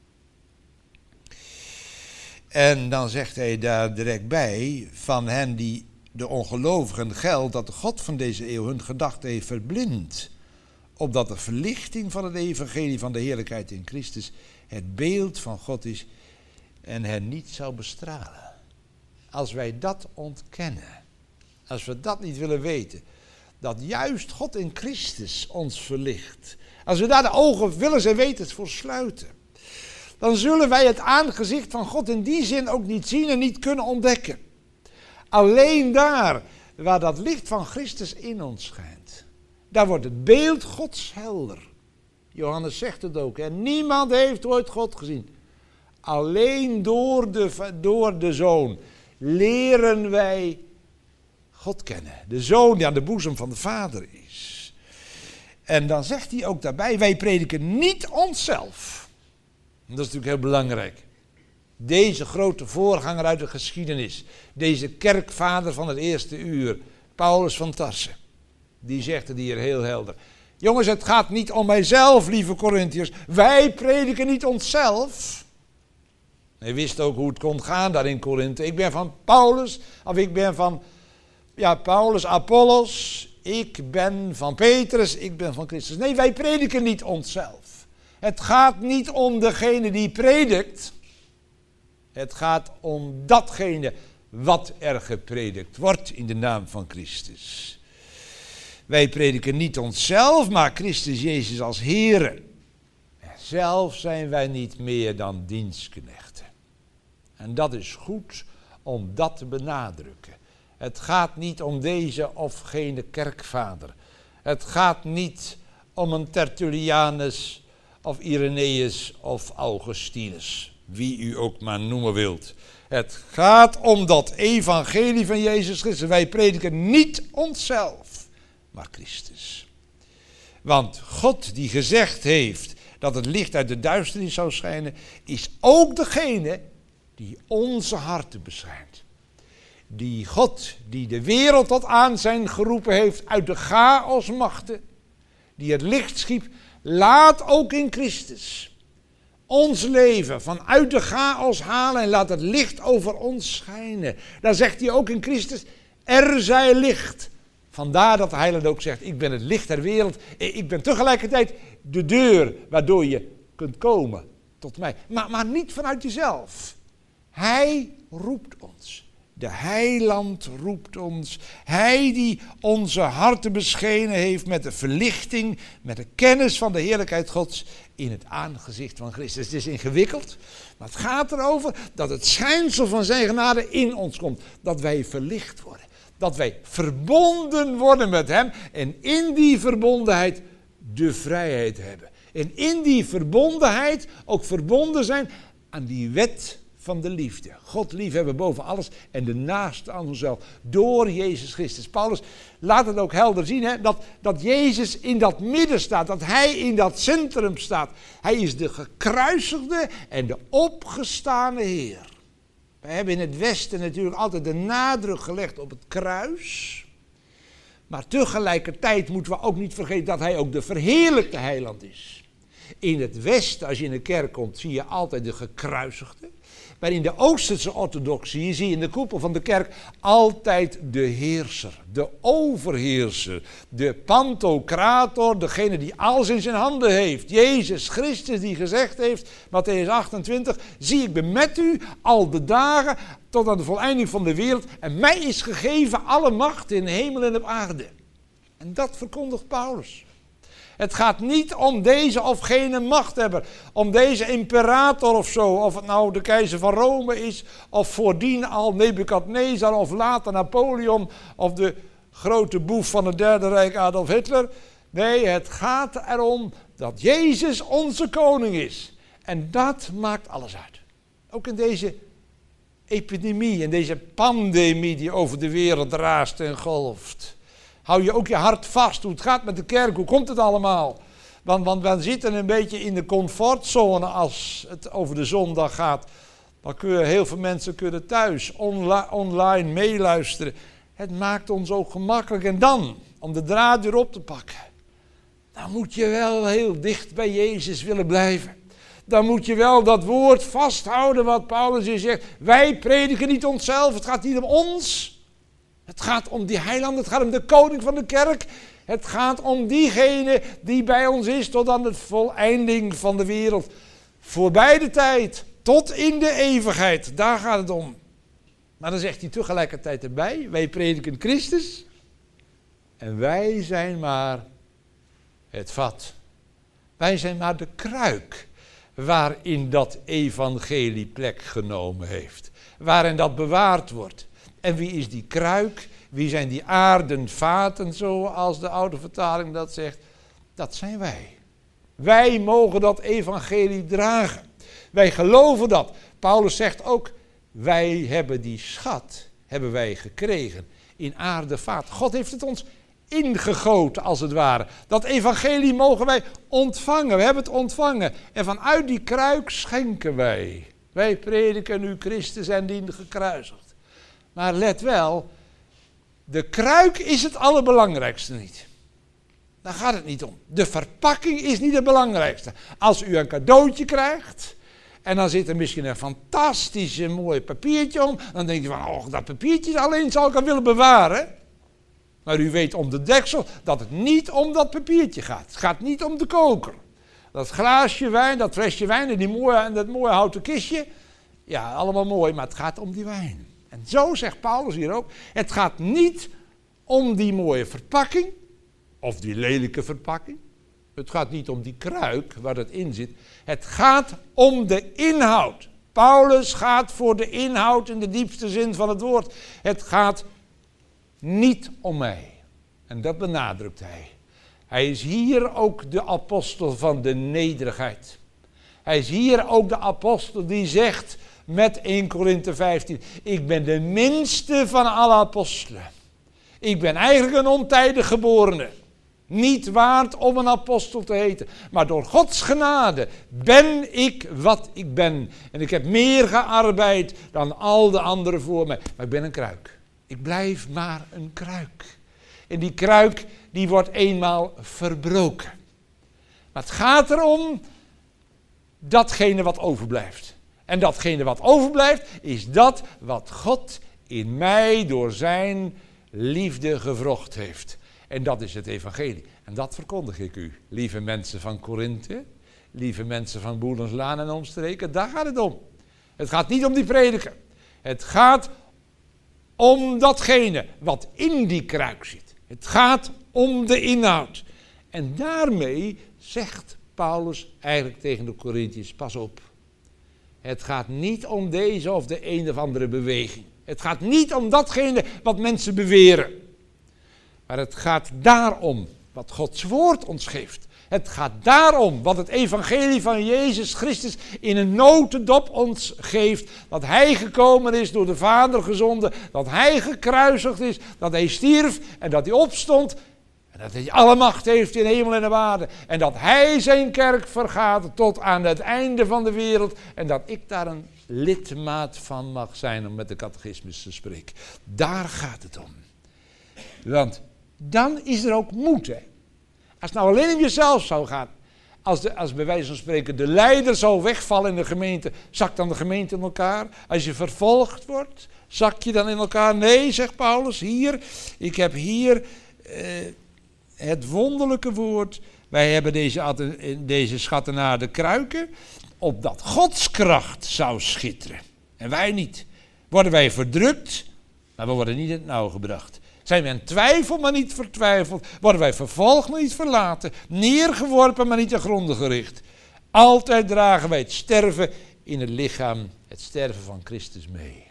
En dan zegt hij daar direct bij, van hen die de ongelovigen geldt, dat de God van deze eeuw hun gedachten heeft verblind. Opdat de verlichting van het evangelie van de heerlijkheid in Christus het beeld van God is en hen niet zou bestralen. Als wij dat ontkennen, als we dat niet willen weten, dat juist God in Christus ons verlicht. Als we daar de ogen willens en wetens voor sluiten, dan zullen wij het aangezicht van God in die zin ook niet zien en niet kunnen ontdekken. Alleen daar waar dat licht van Christus in ons schijnt, daar wordt het beeld Gods helder. Johannes zegt het ook, hè? Niemand heeft ooit God gezien. Alleen door de Zoon leren wij God kennen. De Zoon die aan de boezem van de Vader is. En dan zegt hij ook daarbij, wij prediken niet onszelf. En dat is natuurlijk heel belangrijk. Deze grote voorganger uit de geschiedenis, deze kerkvader van het eerste uur, Paulus van Tarsen, die zegt het hier heel helder. Jongens, het gaat niet om mijzelf, lieve Korintiërs. Wij prediken niet onszelf. Hij wist ook hoe het kon gaan daar in Korinthe. Ik ben van Paulus, of ik ben van Paulus, Apollos. Ik ben van Petrus, ik ben van Christus. Nee, wij prediken niet onszelf. Het gaat niet om degene die predikt. Het gaat om datgene wat er gepredikt wordt in de naam van Christus. Wij prediken niet onszelf, maar Christus Jezus als Heere. Zelf zijn wij niet meer dan dienstknechten. En dat is goed om dat te benadrukken. Het gaat niet om deze of gene kerkvader. Het gaat niet om een Tertullianus of Irenaeus of Augustinus. Wie u ook maar noemen wilt. Het gaat om dat evangelie van Jezus Christus. Wij prediken niet onszelf, maar Christus. Want God die gezegd heeft dat het licht uit de duisternis zou schijnen, is ook degene die onze harten beschijnt. Die God die de wereld tot aanzijn geroepen heeft uit de chaosmachten, die het licht schiep, laat ook in Christus ons leven vanuit de chaos halen en laat het licht over ons schijnen. Daar zegt hij ook in Christus, er zij licht. Vandaar dat de Heiland ook zegt, ik ben het licht der wereld. Ik ben tegelijkertijd de deur waardoor je kunt komen tot mij. Maar niet vanuit jezelf. Hij roept ons. De heiland roept ons. Hij die onze harten beschenen heeft met de verlichting, met de kennis van de heerlijkheid Gods in het aangezicht van Christus. Het is ingewikkeld, maar het gaat erover dat het schijnsel van zijn genade in ons komt. Dat wij verlicht worden. Dat wij verbonden worden met hem en in die verbondenheid de vrijheid hebben. En in die verbondenheid ook verbonden zijn aan die wet van de liefde. God liefhebben boven alles en de naaste aan onszelf. Door Jezus Christus. Paulus laat het ook helder zien, hè, dat Jezus in dat midden staat. Dat hij in dat centrum staat. Hij is de gekruisigde en de opgestane Heer. We hebben in het Westen natuurlijk altijd de nadruk gelegd op het kruis. Maar tegelijkertijd moeten we ook niet vergeten dat hij ook de verheerlijkte heiland is. In het Westen, als je in de kerk komt, zie je altijd de gekruisigde. Maar in de Oosterse orthodoxie zie je in de koepel van de kerk altijd de heerser, de overheerser, de pantocrator, degene die alles in zijn handen heeft. Jezus Christus die gezegd heeft, Mattheüs 28, zie ik ben met u al de dagen tot aan de voleinding van de wereld en mij is gegeven alle macht in de hemel en op aarde. En dat verkondigt Paulus. Het gaat niet om deze of gene machthebber, om deze imperator of zo, of het nou de keizer van Rome is, of voordien al Nebukadnezar, of later Napoleon, of de grote boef van het Derde Rijk Adolf Hitler. Nee, het gaat erom dat Jezus onze koning is. En dat maakt alles uit. Ook in deze epidemie, in deze pandemie die over de wereld raast en golft. Hou je ook je hart vast. Hoe het gaat met de kerk. Hoe komt het allemaal? Want we zitten een beetje in de comfortzone als het over de zondag gaat. Dan kunnen heel veel mensen thuis online meeluisteren. Het maakt ons ook gemakkelijk. En dan, om de draad weer op te pakken. Dan moet je wel heel dicht bij Jezus willen blijven. Dan moet je wel dat woord vasthouden wat Paulus hier zegt. Wij prediken niet onszelf. Het gaat niet om ons. Het gaat om die heiland, het gaat om de koning van de kerk. Het gaat om diegene die bij ons is tot aan de voleinding van de wereld. Voorbij de tijd, tot in de eeuwigheid. Daar gaat het om. Maar dan zegt hij tegelijkertijd erbij, wij prediken Christus. En wij zijn maar het vat. Wij zijn maar de kruik waarin dat evangelie plek genomen heeft. Waarin dat bewaard wordt. En wie is die kruik? Wie zijn die aarden vaten, zoals de oude vertaling dat zegt? Dat zijn wij. Wij mogen dat evangelie dragen. Wij geloven dat. Paulus zegt ook, wij hebben die schat, hebben wij gekregen in aardevaat. God heeft het ons ingegoten als het ware. Dat evangelie mogen wij ontvangen. We hebben het ontvangen. En vanuit die kruik schenken wij. Wij prediken nu Christus en die gekruisigd. Maar let wel, de kruik is het allerbelangrijkste niet. Daar gaat het niet om. De verpakking is niet het belangrijkste. Als u een cadeautje krijgt en dan zit er misschien een fantastisch mooi papiertje om, dan denk je van, oh, dat papiertje alleen zou ik al willen bewaren. Maar u weet om de deksel dat het niet om dat papiertje gaat. Het gaat niet om de koker. Dat glaasje wijn, dat flesje wijn en dat mooie houten kistje, ja, allemaal mooi, maar het gaat om die wijn. En zo zegt Paulus hier ook, het gaat niet om die mooie verpakking, of die lelijke verpakking. Het gaat niet om die kruik waar het in zit. Het gaat om de inhoud. Paulus gaat voor de inhoud in de diepste zin van het woord. Het gaat niet om mij. En dat benadrukt hij. Hij is hier ook de apostel van de nederigheid. Hij is hier ook de apostel die zegt met 1 Korinthe 15. Ik ben de minste van alle apostelen. Ik ben eigenlijk een ontijdig geborene. Niet waard om een apostel te heten. Maar door Gods genade ben ik wat ik ben. En ik heb meer gearbeid dan al de anderen voor mij. Maar ik ben een kruik. Ik blijf maar een kruik. En die kruik die wordt eenmaal verbroken. Maar het gaat erom datgene wat overblijft. En datgene wat overblijft is dat wat God in mij door zijn liefde gewrocht heeft. En dat is het evangelie. En dat verkondig ik u, lieve mensen van Korinthe, lieve mensen van Boelenslaan en omstreken. Daar gaat het om. Het gaat niet om die prediker. Het gaat om datgene wat in die kruik zit. Het gaat om de inhoud. En daarmee zegt Paulus eigenlijk tegen de Corinthiërs, pas op. Het gaat niet om deze of de een of andere beweging. Het gaat niet om datgene wat mensen beweren. Maar het gaat daarom wat Gods woord ons geeft. Het gaat daarom wat het evangelie van Jezus Christus in een notendop ons geeft. Dat hij gekomen is, door de Vader gezonden. Dat hij gekruisigd is, dat hij stierf en dat hij opstond. En dat hij alle macht heeft in hemel en de aarde. En dat hij zijn kerk vergaat tot aan het einde van de wereld. En dat ik daar een lidmaat van mag zijn, om met de catechismus te spreken. Daar gaat het om. Want dan is er ook moed, hè. Als het nou alleen om jezelf zou gaan. Als bij wijze van spreken de leider zou wegvallen in de gemeente. Zakt dan de gemeente in elkaar? Als je vervolgd wordt, zak je dan in elkaar? Nee, zegt Paulus, ik heb hier het wonderlijke woord. Wij hebben deze schatten naar de kruiken. Opdat Gods kracht zou schitteren. En wij niet. Worden wij verdrukt, maar we worden niet in het nauw gebracht. Zijn we in twijfel, maar niet vertwijfeld. Worden wij vervolgd, maar niet verlaten. Neergeworpen, maar niet ten gronde gericht. Altijd dragen wij het sterven in het lichaam. Het sterven van Christus mee.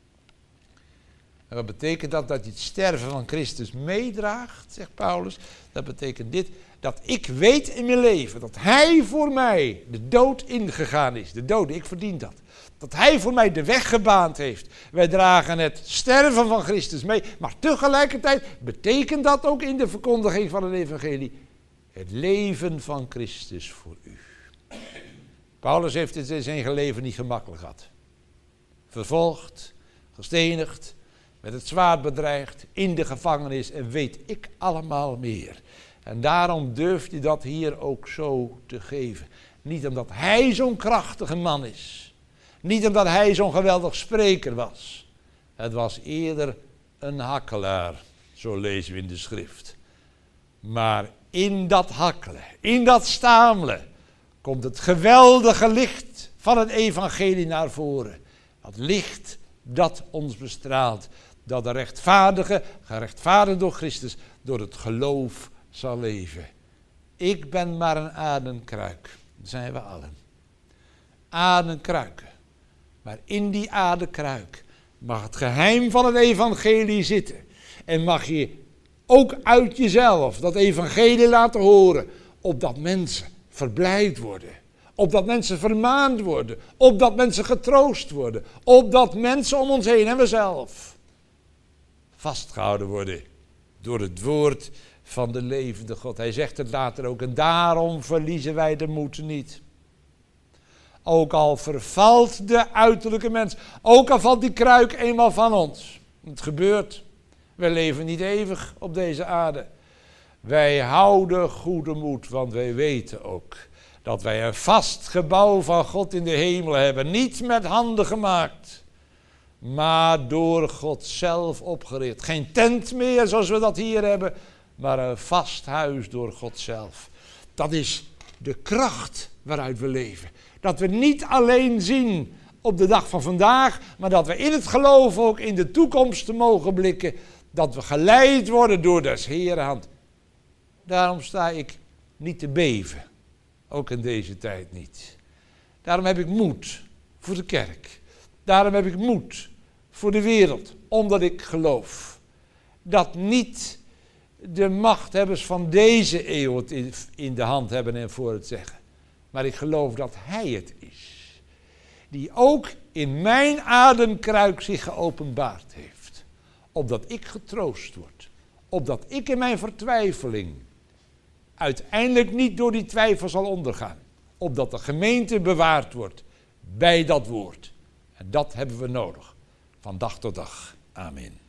En wat betekent dat? Dat je het sterven van Christus meedraagt, zegt Paulus. Dat betekent dit. Dat ik weet in mijn leven dat hij voor mij de dood ingegaan is. De dood, ik verdien dat. Dat hij voor mij de weg gebaand heeft. Wij dragen het sterven van Christus mee. Maar tegelijkertijd betekent dat ook in de verkondiging van het evangelie. Het leven van Christus voor u. Paulus heeft het in zijn leven niet gemakkelijk gehad. Vervolgd, gestenigd, met het zwaard bedreigd, in de gevangenis en weet ik allemaal meer. En daarom durft hij dat hier ook zo te geven. Niet omdat hij zo'n krachtige man is. Niet omdat hij zo'n geweldig spreker was. Het was eerder een hakkelaar. Zo lezen we in de schrift. Maar in dat hakkelen, in dat stamelen, komt het geweldige licht van het evangelie naar voren. Dat licht dat ons bestraalt. Dat de rechtvaardige, gerechtvaardigd door Christus, door het geloof zal leven. Ik ben maar een aardenkruik. Dat zijn we allen. Aardenkruiken. Maar in die aardekruik mag het geheim van het evangelie zitten. En mag je ook uit jezelf dat evangelie laten horen. Opdat mensen verblijd worden. Opdat mensen vermaand worden. Opdat mensen getroost worden. Opdat mensen om ons heen en we zelf vastgehouden worden door het woord van de levende God. Hij zegt het later ook. En daarom verliezen wij de moed niet. Ook al vervalt de uiterlijke mens. Ook al valt die kruik eenmaal van ons. Het gebeurt. Wij leven niet eeuwig op deze aarde. Wij houden goede moed. Want wij weten ook dat wij een vast gebouw van God in de hemel hebben. Niet met handen gemaakt. Maar door God zelf opgericht. Geen tent meer zoals we dat hier hebben. Maar een vast huis door God zelf. Dat is de kracht waaruit we leven. Dat we niet alleen zien op de dag van vandaag, maar dat we in het geloof ook in de toekomst mogen blikken. Dat we geleid worden door des Heeren hand. Daarom sta ik niet te beven. Ook in deze tijd niet. Daarom heb ik moed voor de kerk. Daarom heb ik moed voor de wereld. Omdat ik geloof dat niet de machthebbers van deze eeuw het in de hand hebben en voor het zeggen. Maar ik geloof dat hij het is. Die ook in mijn aardenkruik zich geopenbaard heeft. Opdat ik getroost word. Opdat ik in mijn vertwijfeling uiteindelijk niet door die twijfel zal ondergaan. Opdat de gemeente bewaard wordt bij dat woord. En dat hebben we nodig. Van dag tot dag. Amen.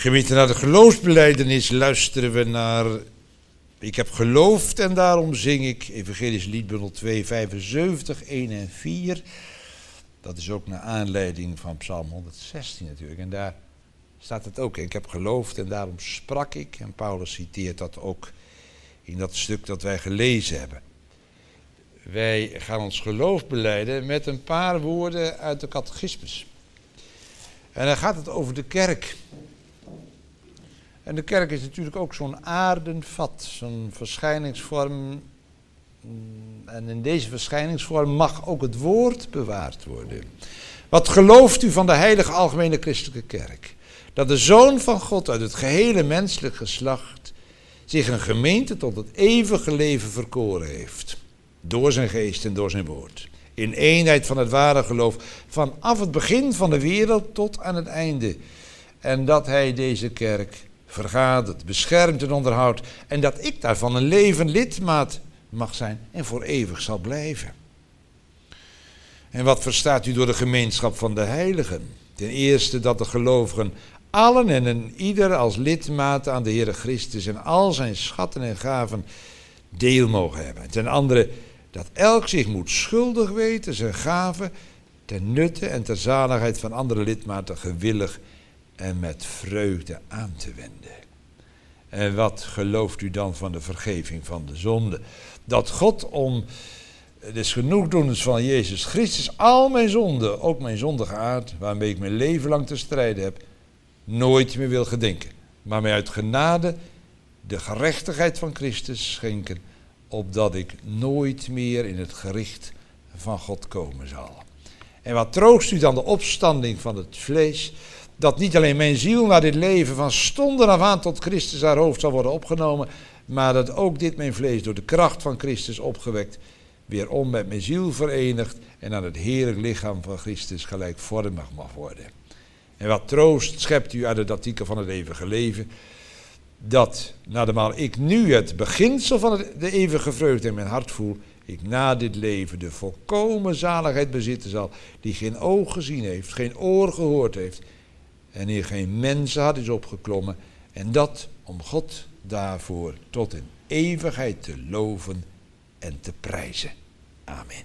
Gemeente, naar de geloofsbelijdenis luisteren we naar Ik heb geloofd en daarom zing ik, Evangelisch Liedbundel 2, 75, 1 en 4. Dat is ook naar aanleiding van Psalm 116 natuurlijk. En daar staat het ook. Ik heb geloofd en daarom sprak ik. En Paulus citeert dat ook in dat stuk dat wij gelezen hebben. Wij gaan ons geloof belijden met een paar woorden uit de catechismus. En dan gaat het over de kerk. En de kerk is natuurlijk ook zo'n aarden vat, zo'n verschijningsvorm. En in deze verschijningsvorm mag ook het woord bewaard worden. Wat gelooft u van de heilige algemene christelijke kerk? Dat de Zoon van God uit het gehele menselijk geslacht zich een gemeente tot het eeuwige leven verkoren heeft. Door zijn geest en door zijn woord. In eenheid van het ware geloof, vanaf het begin van de wereld tot aan het einde. En dat hij deze kerk vergadert, beschermt en onderhoudt. En dat ik daarvan een levend lidmaat mag zijn en voor eeuwig zal blijven. En wat verstaat u door de gemeenschap van de heiligen? Ten eerste dat de gelovigen allen en een ieder als lidmaat aan de Heere Christus en al zijn schatten en gaven deel mogen hebben. Ten andere dat elk zich moet schuldig weten zijn gaven ten nutte en ter zaligheid van andere lidmaten gewillig en met vreugde aan te wenden. En wat gelooft u dan van de vergeving van de zonde? Dat God om des genoegdoenens van Jezus Christus al mijn zonden, ook mijn zondige aard, waarmee ik mijn leven lang te strijden heb, nooit meer wil gedenken. Maar mij uit genade de gerechtigheid van Christus schenken, opdat ik nooit meer in het gericht van God komen zal. En wat troost u dan de opstanding van het vlees, dat niet alleen mijn ziel naar dit leven van stonden af aan tot Christus haar hoofd zal worden opgenomen, maar dat ook dit mijn vlees door de kracht van Christus opgewekt, weerom met mijn ziel verenigd en aan het heerlijk lichaam van Christus gelijkvormig mag worden. En wat troost schept u uit het artikel van het eeuwige leven, dat naarmate ik nu het beginsel van de eeuwige vreugde in mijn hart voel, ik na dit leven de volkomen zaligheid bezitten zal, die geen oog gezien heeft, geen oor gehoord heeft, en hier geen mensenhart is opgeklommen, en dat om God daarvoor tot in eeuwigheid te loven en te prijzen. Amen.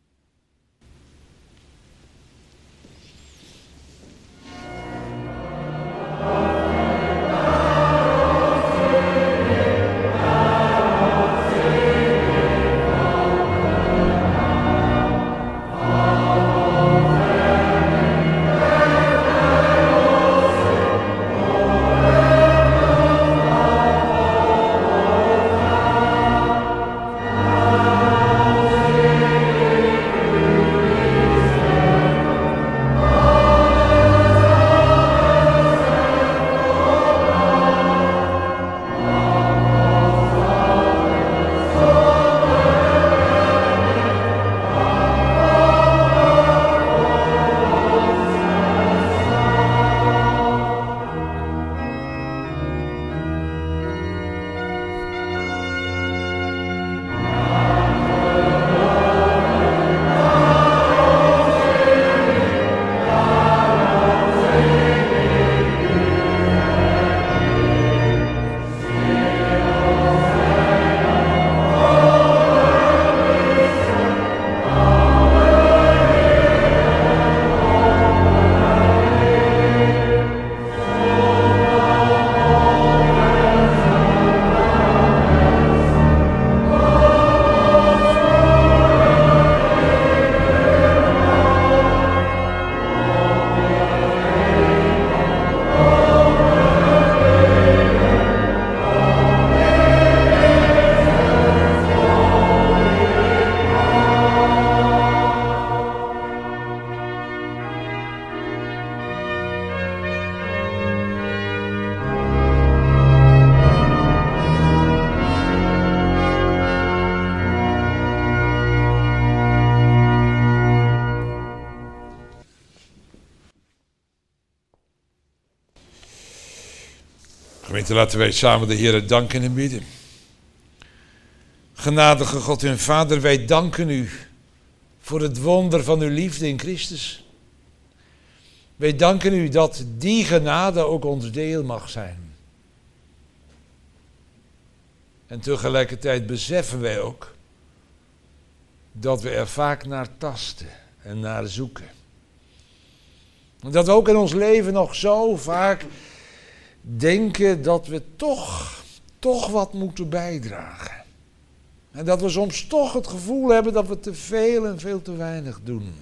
Gemeente, laten wij samen de Heere danken en bidden. Genadige God en Vader, wij danken u voor het wonder van uw liefde in Christus. Wij danken u dat die genade ook ons deel mag zijn. En tegelijkertijd beseffen wij ook dat we er vaak naar tasten en naar zoeken. Dat we ook in ons leven nog zo vaak denken dat we toch wat moeten bijdragen. En dat we soms toch het gevoel hebben dat we te veel en veel te weinig doen.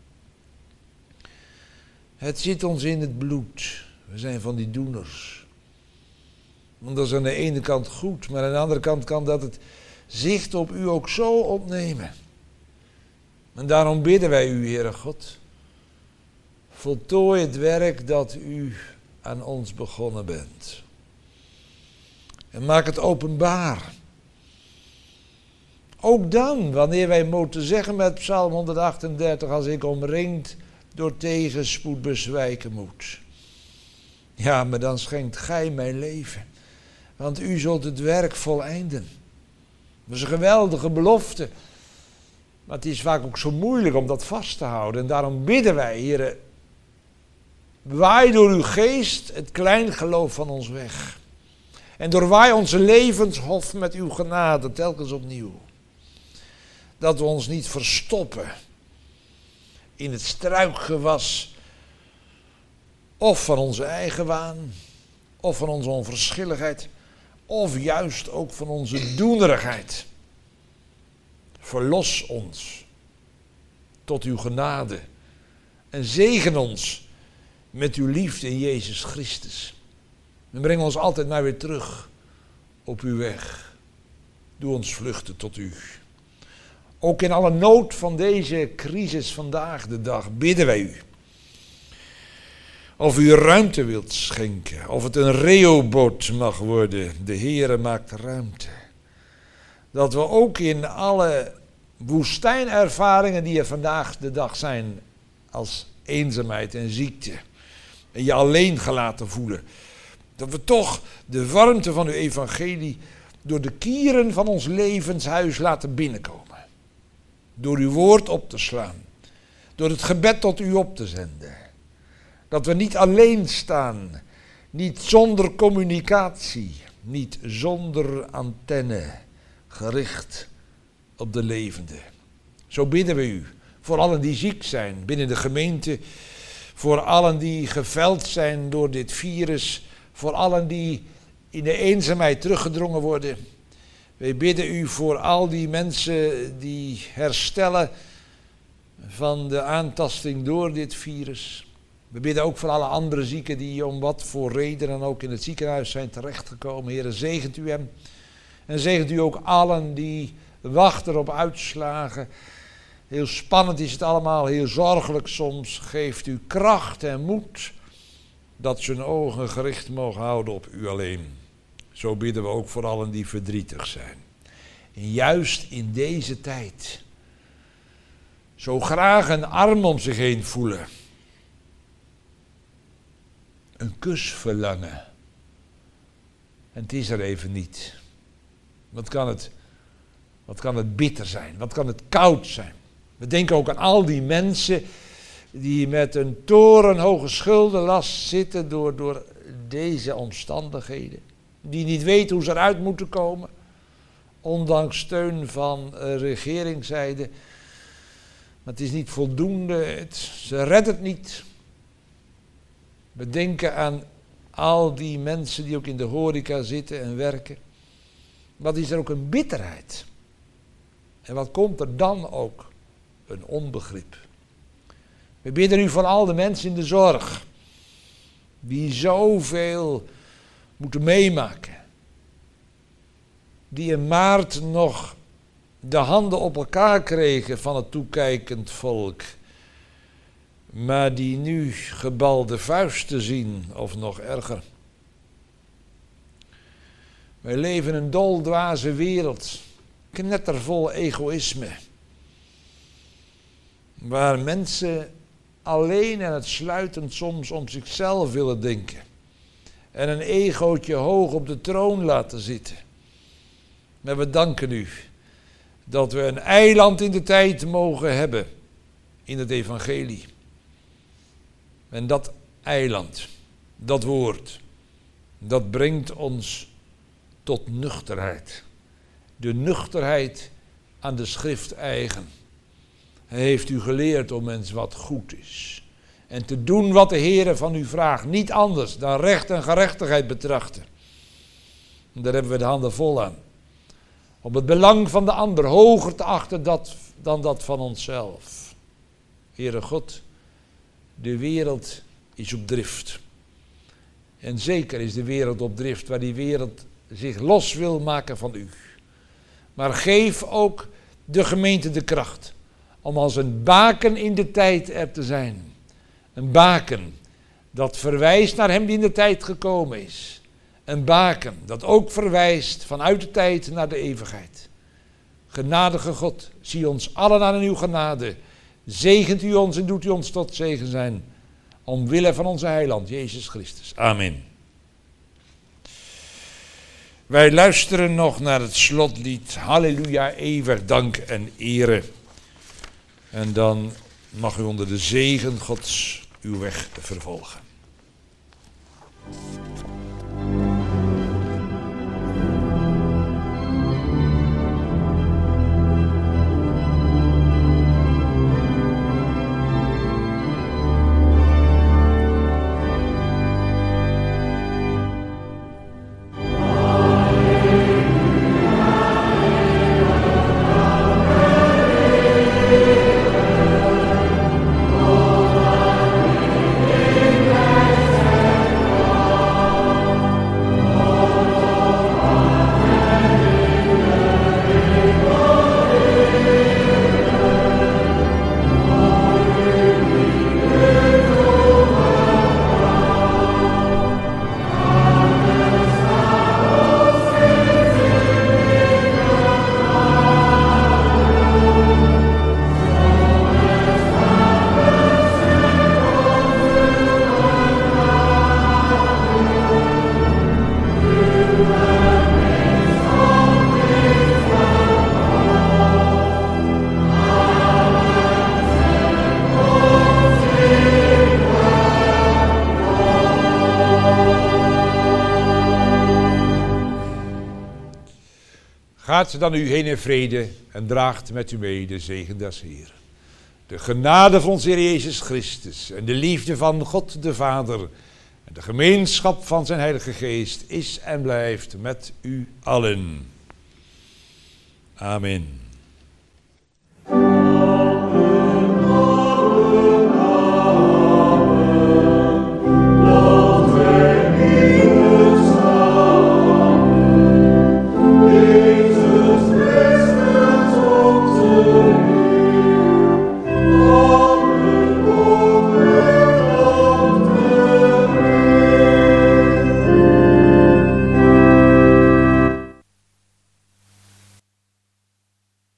Het zit ons in het bloed. We zijn van die doeners. Want dat is aan de ene kant goed, maar aan de andere kant kan dat het zicht op u ook zo opnemen. En daarom bidden wij u, Heere God, voltooi het werk dat u aan ons begonnen bent. En maak het openbaar. Ook dan, wanneer wij moeten zeggen met Psalm 138, als ik omringd door tegenspoed bezwijken moet. Ja, maar dan schenkt gij mijn leven. Want u zult het werk voleinden. Dat is een geweldige belofte. Maar het is vaak ook zo moeilijk om dat vast te houden. En daarom bidden wij, Heere, waai door uw geest het klein geloof van ons weg. En doorwaai onze levenshof met uw genade telkens opnieuw. Dat we ons niet verstoppen in het struikgewas. Of van onze eigen waan. Of van onze onverschilligheid. Of juist ook van onze doenerigheid. Verlos ons tot uw genade. En zegen ons met uw liefde in Jezus Christus. En breng ons altijd maar weer terug op uw weg. Doe ons vluchten tot u. Ook in alle nood van deze crisis vandaag de dag bidden wij u. Of u ruimte wilt schenken. Of het een Rehoboth mag worden. De Heere maakt ruimte. Dat we ook in alle woestijnervaringen die er vandaag de dag zijn. Als eenzaamheid en ziekte. En je alleen gelaten voelen. Dat we toch de warmte van uw evangelie door de kieren van ons levenshuis laten binnenkomen. Door uw woord op te slaan. Door het gebed tot u op te zenden. Dat we niet alleen staan. Niet zonder communicatie. Niet zonder antenne. Gericht op de levende. Zo bidden we u. Voor allen die ziek zijn binnen de gemeente. Voor allen die geveld zijn door dit virus. Voor allen die in de eenzaamheid teruggedrongen worden. Wij bidden u voor al die mensen die herstellen van de aantasting door dit virus. We bidden ook voor alle andere zieken die om wat voor reden dan ook in het ziekenhuis zijn terechtgekomen. Heere, zegent u hem. En zegent u ook allen die wachten op uitslagen. Heel spannend is het allemaal, heel zorgelijk soms. Geeft u kracht en moed dat ze hun ogen gericht mogen houden op u alleen. Zo bidden we ook voor allen die verdrietig zijn. En juist in deze tijd zo graag een arm om zich heen voelen. Een kus verlangen. En het is er even niet. Wat kan het bitter zijn? Wat kan het koud zijn? We denken ook aan al die mensen die met een torenhoge schuldenlast zitten door deze omstandigheden. Die niet weten hoe ze eruit moeten komen. Ondanks steun van regeringszijde. Maar het is niet voldoende. Ze redden het niet. We denken aan al die mensen die ook in de horeca zitten en werken. Wat is er ook een bitterheid? En wat komt er dan ook? Een onbegrip. We bidden u voor al de mensen in de zorg. Die zoveel moeten meemaken. Die in maart nog de handen op elkaar kregen van het toekijkend volk. Maar die nu gebalde vuisten zien, of nog erger. Wij leven in een doldwaze wereld, knettervol egoïsme. Waar mensen alleen en uitsluitend soms om zichzelf willen denken. En een egootje hoog op de troon laten zitten. Maar we danken u dat we een eiland in de tijd mogen hebben in het evangelie. En dat eiland, dat woord, dat brengt ons tot nuchterheid. De nuchterheid aan de schrift eigen. Hij heeft u geleerd, o mens, wat goed is. En te doen wat de Heere van u vraagt. Niet anders dan recht en gerechtigheid betrachten. En daar hebben we de handen vol aan. Om het belang van de ander hoger te achten dan dat van onszelf. Heere God, de wereld is op drift. En zeker is de wereld op drift waar die wereld zich los wil maken van u. Maar geef ook de gemeente de kracht om als een baken in de tijd er te zijn. Een baken dat verwijst naar hem die in de tijd gekomen is. Een baken dat ook verwijst vanuit de tijd naar de eeuwigheid. Genadige God, zie ons allen aan uw genade. Zegent u ons en doet u ons tot zegen zijn. Omwille van onze heiland, Jezus Christus. Amen. Wij luisteren nog naar het slotlied. Halleluja, eeuwig dank en ere. En dan mag u onder de zegen Gods uw weg vervolgen. Gaat dan u heen in vrede en draagt met u mee de zegen des Heeren. De genade van onze Heer Jezus Christus en de liefde van God de Vader en de gemeenschap van zijn Heilige Geest is en blijft met u allen. Amen.